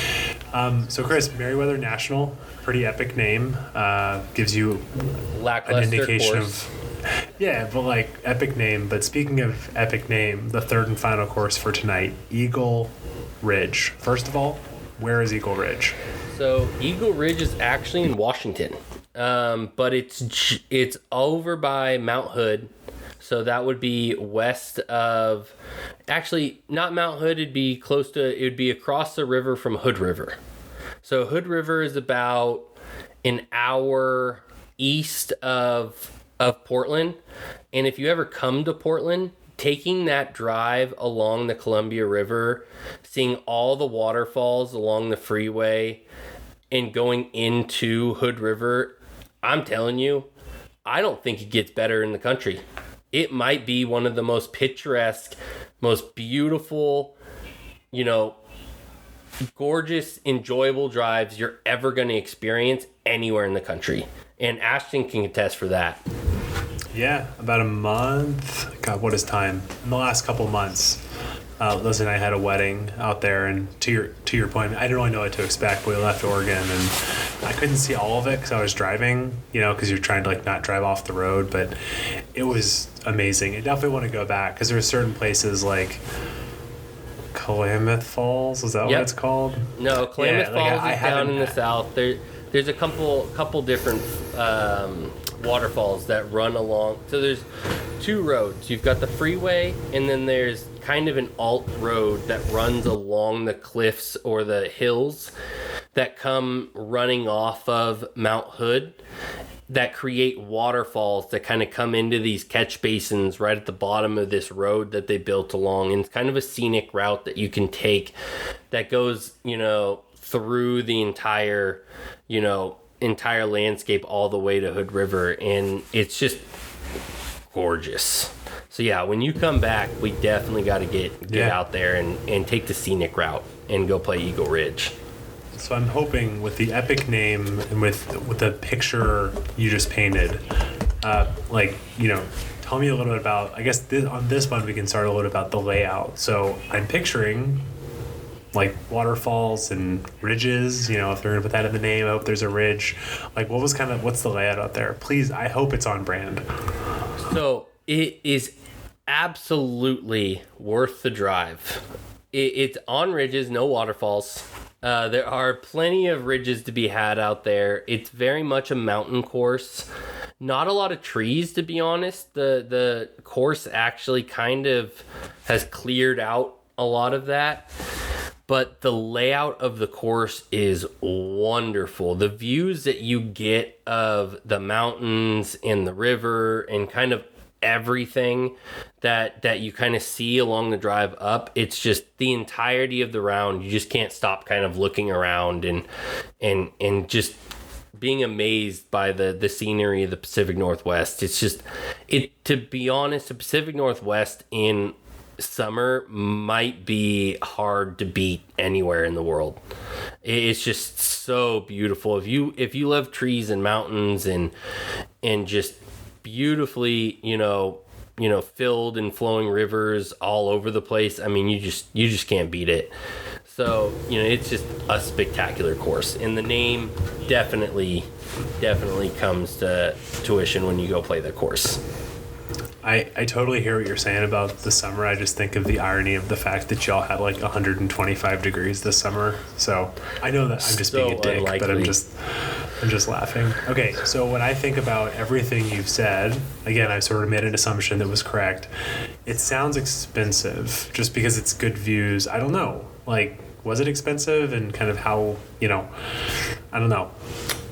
um, so Chris, Merriweather National, pretty epic name, uh, gives you an lackluster indication course. of, yeah, but like epic name. But speaking of epic name, the third and final course for tonight, Eagle Ridge. First of all, where is Eagle Ridge? So Eagle Ridge is actually in Washington, um, but it's j- it's over by Mount Hood, so that would be west of, actually not Mount Hood. It'd be close to. It would be across the river from Hood River. So Hood River is about an hour east of of Portland, and if you ever come to Portland, taking that drive along the Columbia River, seeing all the waterfalls along the freeway, and going into Hood River, I'm telling you, I don't think it gets better in the country. It might be one of the most picturesque, most beautiful, you know, gorgeous, enjoyable drives you're ever going to experience anywhere in the country. And Ashton can attest for that. Yeah, about a month. God, what is time? In the last couple months, uh, Liz and I had a wedding out there, and to your to your point, I didn't really know what to expect. But we left Oregon, and I couldn't see all of it because I was driving. You know, because you're trying to like not drive off the road. But it was amazing. I definitely want to go back because there are certain places like Klamath Falls. Is that Yep. what it's called? No, Klamath Yeah, like, Falls I- I is down haven't- in the south. There, there's a couple couple different um, waterfalls that run along. So there's two roads. You've got the freeway, and then there's kind of an alt road that runs along the cliffs or the hills that come running off of Mount Hood. that create waterfalls that kind of come into these catch basins right at the bottom of this road that they built along. And it's kind of a scenic route that you can take that goes, you know, through the entire, you know, entire landscape all the way to Hood River. And it's just gorgeous. So yeah, when you come back, we definitely got to get get Yeah. out there and, and take the scenic route and go play Eagle Ridge. So I'm hoping with the epic name and with with the picture you just painted, uh, like, you know, tell me a little bit about, I guess this, on this one we can start a little bit about the layout. So I'm picturing like waterfalls and ridges, you know, if they're gonna put that in the name, I hope there's a ridge. Like what was kind of, what's the layout out there? Please, I hope it's on brand. So it is absolutely worth the drive. It, it's on ridges, no waterfalls. Uh, there are plenty of ridges to be had out there. It's very much a mountain course. Not a lot of trees, to be honest. The the course actually kind of has cleared out a lot of that. But the layout of the course is wonderful. The views that you get of the mountains and the river and kind of everything that that you kind of see along the drive up, it's just the entirety of the round. You just can't stop kind of looking around and and and just being amazed by the the scenery of the Pacific Northwest. It's just, it to be honest, the Pacific Northwest in summer might be hard to beat anywhere in the world. It's just so beautiful. If you if you love trees and mountains and and just beautifully, you know, you know, filled and flowing rivers all over the place, I mean, you just you just can't beat it. So, you know, it's just a spectacular course, and the name definitely definitely comes to tuition when you go play the course. I, I totally hear what you're saying about the summer. I just think of the irony of the fact that y'all had like one hundred twenty-five degrees this summer. So I know that I'm just So being a dick, unlikely. but I'm just I'm just laughing. Okay, so when I think about everything you've said, again, I sort of made an assumption that was correct. It sounds expensive just because it's good views. I don't know. Like, was it expensive, and kind of how, you know, I don't know.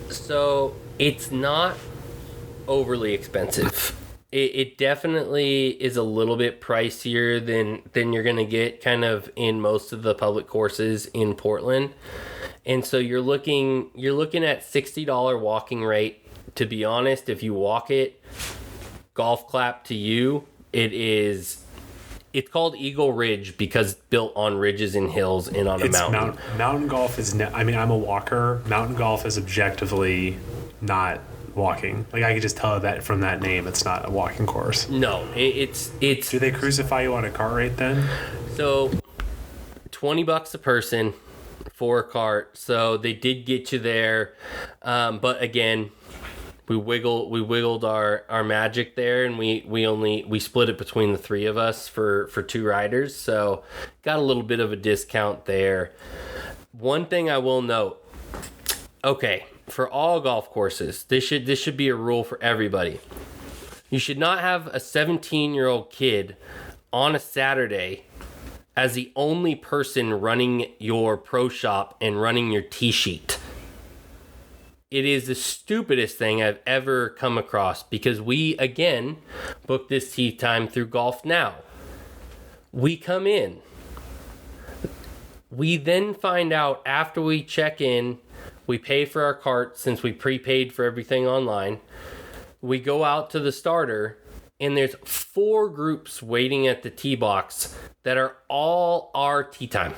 So it's not overly expensive. It, it definitely is a little bit pricier than than you're gonna get kind of in most of the public courses in Portland, and so you're looking you're looking at sixty dollars walking rate. To be honest, if you walk it, golf clap to you. It is. It's called Eagle Ridge because it's built on ridges and hills and on a It's mountain. Mount, mountain golf is, ne- I mean, I'm a walker. Mountain golf is objectively not walking. Like, I could just tell that from that name, it's not a walking course. No, it, it's it's Do they crucify you on a cart rate then? so twenty bucks a person for a cart. So they did get you there, um, but again, we wiggle we wiggled our, our magic there, and we, we only we split it between the three of us for, for two riders. So got a little bit of a discount there. One thing I will note, okay, for all golf courses, this should this should be a rule for everybody. You should not have a seventeen-year-old kid on a Saturday as the only person running your pro shop and running your tee sheet. It is the stupidest thing I've ever come across, because we, again, booked this tee time through Golf Now. We come in. We then find out after we check in, we pay for our cart since we prepaid for everything online. We go out to the starter, and there's four groups waiting at the tee box that are all our tee time.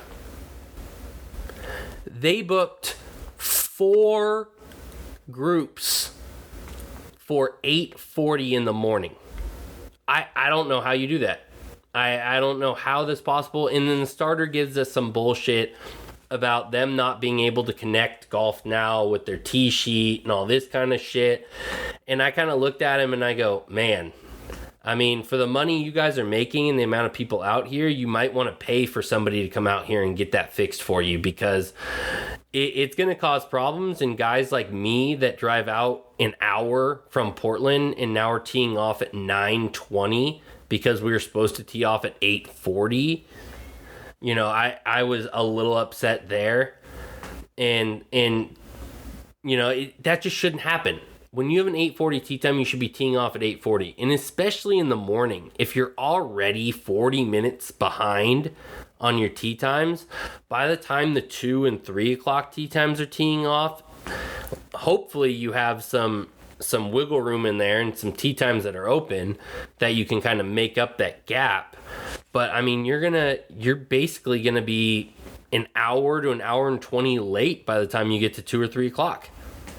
They booked four groups for eight forty in the morning. I, I don't know how you do that. I, I don't know how that's possible. And then the starter gives us some bullshit about them not being able to connect Golf Now with their tee sheet and all this kind of shit. And I kind of looked at him and I go, man, I mean, for the money you guys are making and the amount of people out here, you might want to pay for somebody to come out here and get that fixed for you, because it, it's going to cause problems. And guys like me that drive out an hour from Portland and now we're teeing off at nine twenty because we were supposed to tee off at eight forty. You know, I, I was a little upset there. And, and you know, it, that just shouldn't happen. when you have an eight forty tee time, you should be teeing off at eight forty. And especially in the morning, if you're already forty minutes behind on your tee times, by the time the two and three o'clock tee times are teeing off, hopefully you have some some wiggle room in there and some tee times that are open that you can kind of make up that gap. But I mean, you're gonna you're basically gonna be an hour to an hour and twenty late by the time you get to two or three o'clock.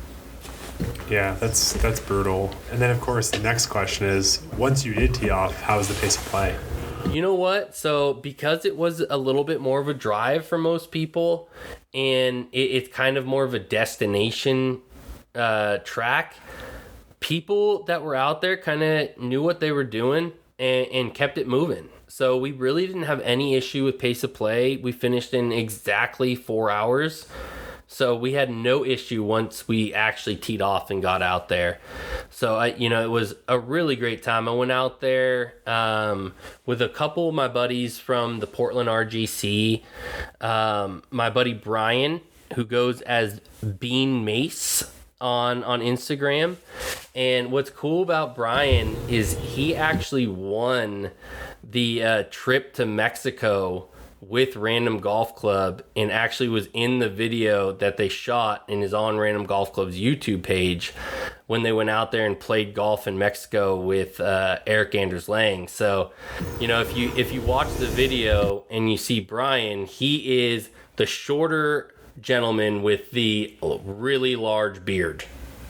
Yeah, that's that's brutal. And then of course the next question is, once you did tee off, how was the pace of play? You know what? So because it was a little bit more of a drive for most people, and it, it's kind of more of a destination uh, track, people that were out there kind of knew what they were doing and, and kept it moving. So we really didn't have any issue with pace of play. We finished in exactly four hours. So we had no issue once we actually teed off and got out there. So, I, you know, it was a really great time. I went out there um, with a couple of my buddies from the Portland R G C. Um, my buddy Brian, who goes as Bean Mace on, on Instagram. And what's cool about Brian is he actually won the uh, trip to Mexico with Random Golf Club, and actually was in the video that they shot and is on Random Golf Club's YouTube page when they went out there and played golf in Mexico with uh, Eric Anders Lang. So, you know, if you if you watch the video and you see Brian, he is the shorter gentleman with the really large beard.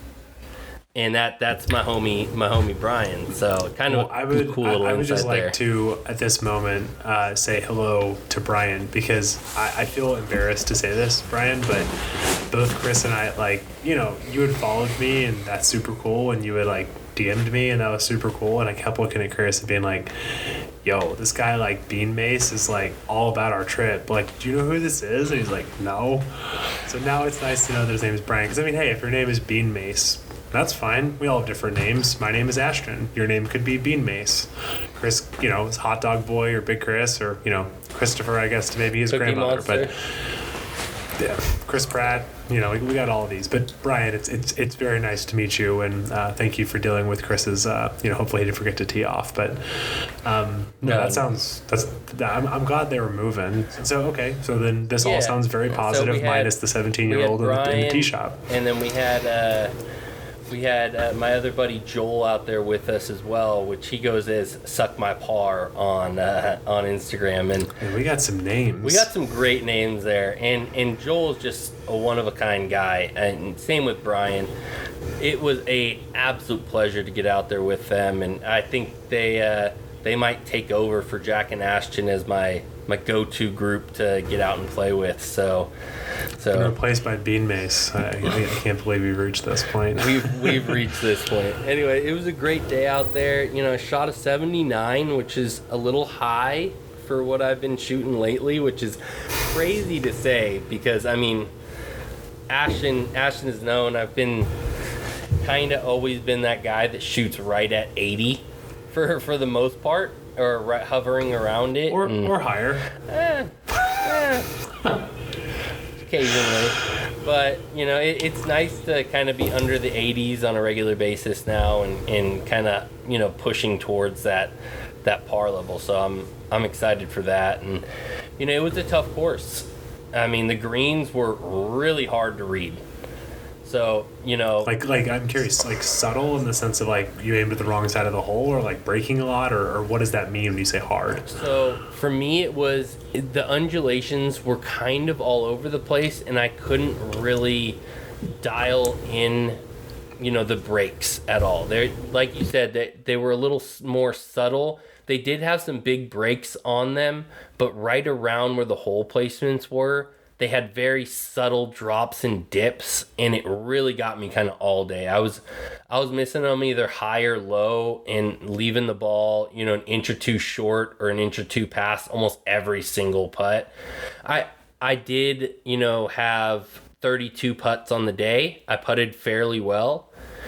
And that that's my homie, my homie Brian. So kind of well, I would, a cool little I, I would just like there. to, at this moment, uh, say hello to Brian, because I, I feel embarrassed to say this, Brian, but both Chris and I, like, you know, you had followed me, and that's super cool, and you had, like, D M'd me, and that was super cool, and I kept looking at Chris and being like, yo, this guy, like, Bean Mace is, like, all about our trip. Like, do you know who this is? And he's like, no. So now it's nice to know that his name is Brian, because, I mean, hey, if your name is Bean Mace, that's fine. We all have different names. My name is Ashton. Your name could be Bean Mace. Chris, you know, is Hot Dog Boy or Big Chris, or, you know, Christopher, I guess, to maybe his Cookie grandmother. Monster. But yeah, Chris Pratt, you know, we, we got all of these. But Brian, it's it's it's very nice to meet you, and uh, thank you for dealing with Chris's. Uh, you know, hopefully he didn't forget to tee off. But um, no, that sounds that's. I'm I'm glad they were moving. So okay, so then this Yeah. all sounds very positive, So we had- minus the seventeen year old we in had the, in the Brian, tee shop. And then we had uh, we had uh, my other buddy Joel out there with us as well, which he goes as Suck My Par on uh, on Instagram. And And we got some names. we got some great names there. And and Joel's just a one of a kind guy. And same with Brian. It was a absolute pleasure to get out there with them, and I think they uh, they might take over for Jack and Ashton as my my go-to group to get out and play with. So. Been So replaced by Bean Mace. I, I can't believe we've reached this point. we've we've reached this point. Anyway, it was a great day out there. You know, I shot a seventy-nine, which is a little high for what I've been shooting lately, which is crazy to say because I mean, Ashton Ashton is known. I've been kind of always been that guy that shoots right at eighty for for the most part, or right, hovering around it, or and- or higher. Eh, eh. Occasionally, but you know it, it's nice to kind of be under the eighties on a regular basis now, and, and kind of you know pushing towards that that par level. So I'm I'm excited for that, and you know it was a tough course. I mean the greens were really hard to read. So you know Like, like I'm curious, like subtle in the sense of like you aimed at the wrong side of the hole, or like breaking a lot, or, or what does that mean when you say hard? So for me, it was the undulations were kind of all over the place, and I couldn't really dial in, you know, the breaks at all. They, like you said, they they were a little s- more subtle. They did have some big breaks on them, but right around where the hole placements were, they had very subtle drops and dips, and it really got me kind of all day. I was I was missing them either high or low and leaving the ball, you know, an inch or two short or an inch or two past almost every single putt. I I did, you know, have thirty-two putts on the day. I putted fairly well,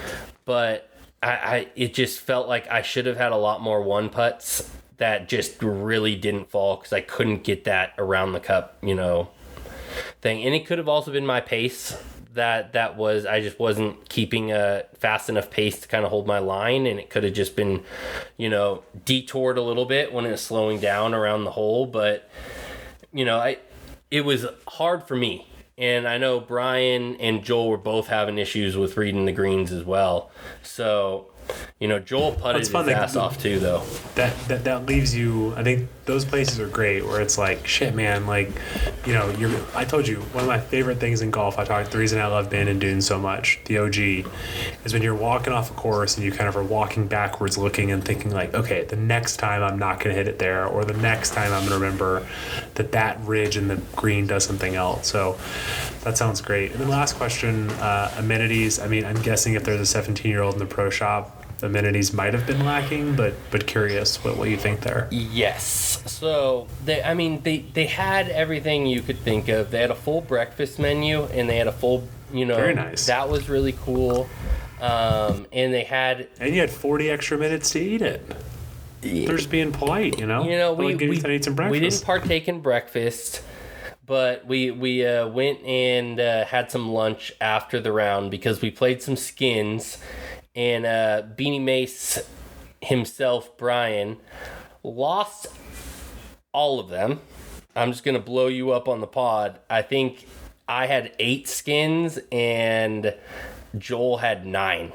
but I, I it just felt like I should have had a lot more one putts that just really didn't fall because I couldn't get that around the cup, you know, thing. And it could have also been my pace that that was I just wasn't keeping a fast enough pace to kind of hold my line, and it could have just been, you know, detoured a little bit when it was slowing down around the hole. But you know, I it was hard for me, and I know Brian and Joel were both having issues with reading the greens as well. So, you know, Joel putted his fun. ass off too, though. That, that that leaves you. I think those places are great where it's like, shit, man. Like, you know, you're. I told you one of my favorite things in golf. I talked the reason I love Bandon Dunes so much, the O G, is when you're walking off a course and you kind of are walking backwards, looking and thinking like, okay, the next time I'm not gonna hit it there, or the next time I'm gonna remember that that ridge in the green does something else. So that sounds great. And then last question, uh, amenities. I mean, I'm guessing if there's a seventeen year old in the pro shop, amenities might have been lacking, but but curious what, what you think there. Yes. So they I mean they, they had everything you could think of. They had a full breakfast menu, and they had a full, you know, very nice. That was really cool. Um, and they had and you had forty extra minutes to eat it. They're just being polite, you know. You know, we like, we, to eat some breakfast. we didn't partake in breakfast, but we we uh, went and uh, had some lunch after the round because we played some skins. And uh, Beanie Mace himself, Brian, lost all of them. I'm just going to blow you up on the pod. I think I had eight skins and Joel had nine.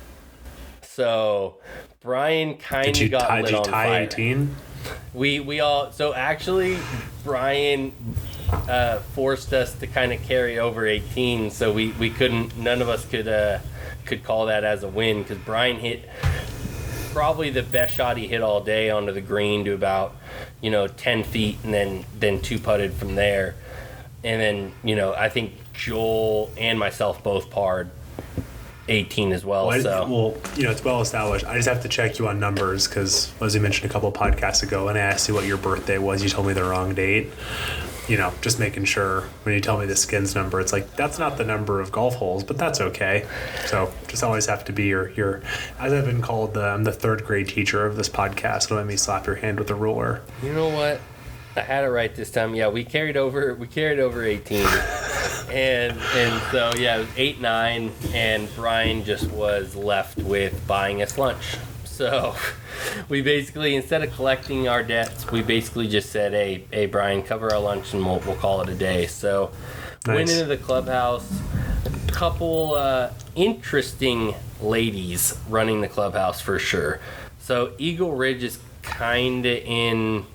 So Brian kind of got tie, lit did you on tie fire. eighteen? We, we all... So actually, Brian uh, forced us to kind of carry over eighteen. So we, we couldn't... None of us could... Uh, could call that as a win because Brian hit probably the best shot he hit all day onto the green to about, you know, ten feet, and then then two putted from there. And then, you know, I think Joel and myself both parred eighteen as well. Well, so I, well, you know, it's well established. I just have to check you on numbers because, as you mentioned a couple of podcasts ago, when I asked you what your birthday was, you told me the wrong date. You know, just making sure when you tell me the skins number, it's like, that's not the number of golf holes, but that's okay. So just always have to be your, your as I've been called, uh, I'm the third grade teacher of this podcast. Don't let me slap your hand with a ruler. You know what? I had it right this time. Yeah, we carried over. We carried over eighteen, and and so yeah, it was eight nine, and Brian just was left with buying us lunch. So we basically, instead of collecting our debts, we basically just said, "Hey, hey, Brian, cover our lunch, and we'll we'll call it a day." So Nice. Went into the clubhouse. A couple uh, interesting ladies running the clubhouse for sure. So Eagle Ridge is kind of in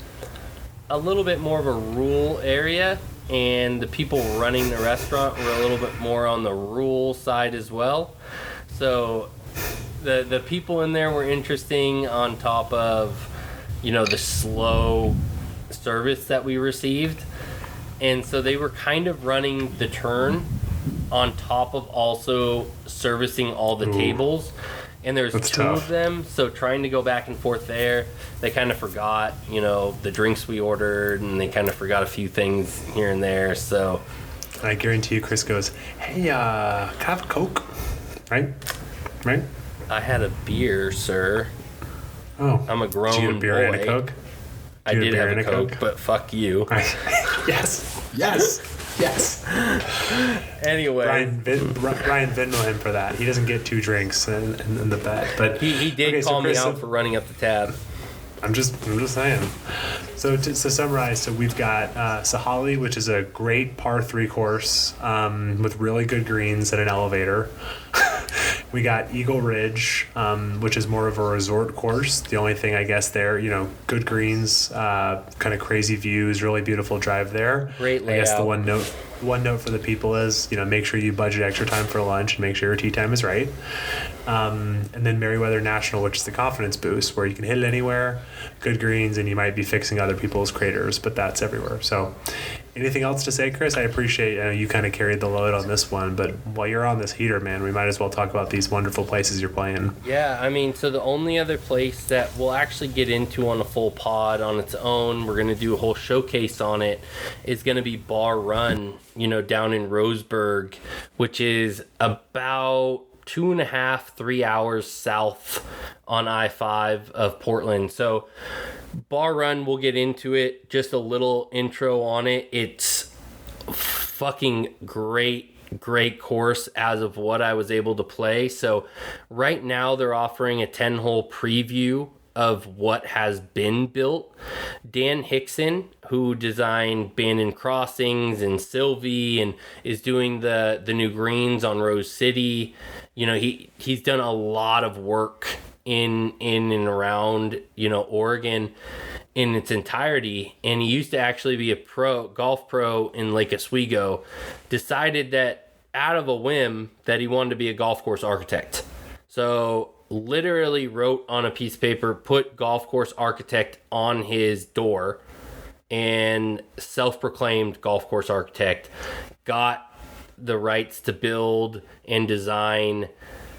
a little bit more of a rural area, and the people running the restaurant were a little bit more on the rural side as well. So the the people in there were interesting, on top of, you know, the slow service that we received. And so they were kind of running the turn on top of also servicing all the Ooh. tables. And there's That's two tough. of them, so trying to go back and forth there, they kind of forgot, you know, the drinks we ordered, and they kind of forgot a few things here and there. So I guarantee you, Chris goes, "Hey, uh, can I have a Coke?" Right? Right? I had a beer, sir. Oh. I'm a grown Did you get a beer boy. and a Coke? I you did have have a a beer and a Coke, Coke? but fuck you. Yes. Yes. Yes. Anyway. Ryan, Vin, Ryan Venmo him for that. He doesn't get two drinks in, in, in the bet. But He, he did okay, so call Chris, me out for running up the tab. I'm just, I'm just saying. So to, to summarize, so we've got uh, Sahali, which is a great par three course um, with really good greens and an elevator. We got Eagle Ridge, um, which is more of a resort course. The only thing I guess there, you know, good greens, uh, kind of crazy views, really beautiful drive there. Great layout. I guess the one note, one note for the people is, you know, make sure you budget extra time for lunch and make sure your tea time is right. Um, and then Meriwether National, which is the confidence boost, where you can hit it anywhere, good greens, and you might be fixing other people's craters, but that's everywhere. So anything else to say, Chris? I appreciate, I know you kind of carried the load on this one, but while you're on this heater, man, we might as well talk about these wonderful places you're playing. Yeah, I mean, so the only other place that we'll actually get into on a full pod on its own, we're going to do a whole showcase on it, is going to be Bar Run, you know, down in Roseburg, which is about two and a half, three hours south on I five of Portland. So Bar Run, we'll get into it. Just a little intro on it. It's fucking great great course as of what I was able to play. So right now they're offering a ten hole preview of what has been built. Dan Hickson, who designed Bandon Crossings and Sylvie and is doing the the new greens on Rose City, you know, he he's done a lot of work in in and around, you know, Oregon in its entirety, and he used to actually be a pro golf pro in Lake Oswego. Decided that out of a whim that he wanted to be a golf course architect. So literally wrote on a piece of paper, put golf course architect on his door, and self-proclaimed golf course architect. Got the rights to build and design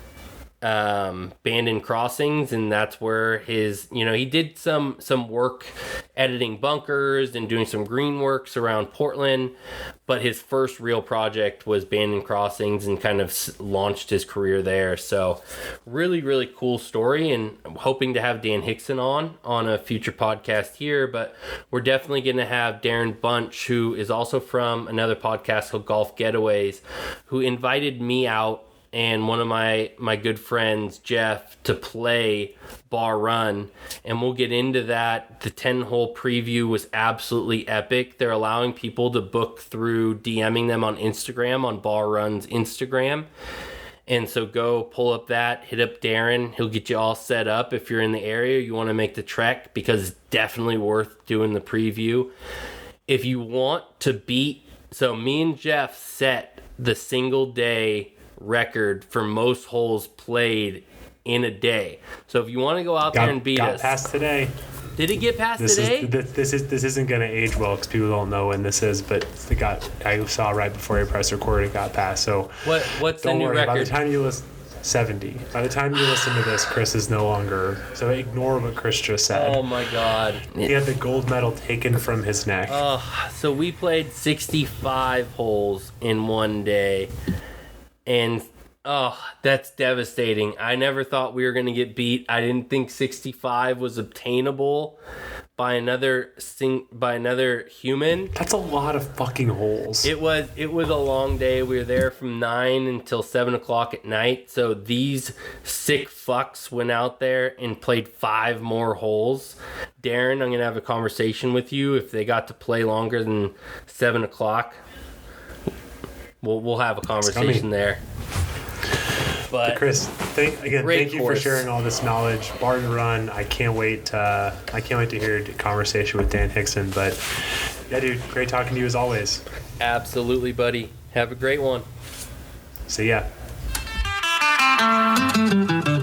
um Bandon Crossings, and that's where his, you know, he did some some work editing bunkers and doing some green works around Portland, but his first real project was Bandon Crossings and kind of launched his career there. So really really cool story, and I'm hoping to have Dan Hickson on on a future podcast here, but we're definitely going to have Darren Bunch, who is also from another podcast called Golf Getaways, who invited me out and one of my, my good friends, Jeff, to play Bar Run. And we'll get into that. The ten-hole preview was absolutely epic. They're allowing people to book through DMing them on Instagram, on Bar Run's Instagram. And so go pull up that, hit up Darren. He'll get you all set up if you're in the area, you want to make the trek, because it's definitely worth doing the preview. If you want to beat... So me and Jeff set the single day record for most holes played in a day. So if you want to go out got, there and beat got us. Past today. Did it get past this today? Is, this, this is this isn't going to age well because people don't know when this is, but it got I saw right before I pressed record it got past. So what what's don't the new worry. record? By the time you listen, seventy. By the time you listen to this, Chris is no longer. So ignore what Chris just said. Oh my God! He had the gold medal taken from his neck. Uh, so we played sixty-five holes in one day, and oh, that's devastating. I never thought we were going to get beat. I didn't think sixty-five was obtainable by another sing by another human. That's a lot of fucking holes. It was it was a long day. We were there from nine until seven o'clock at night. So these sick fucks went out there and played five more holes. Darren, I'm gonna have a conversation with you if they got to play longer than seven o'clock. We'll we'll have a conversation there. But, but Chris, thank again. Thank you course. for sharing all this knowledge. Bar Run. I can't wait. Uh, I can't wait to hear the conversation with Dan Hickson. But yeah, dude, great talking to you as always. Absolutely, buddy. Have a great one. See ya.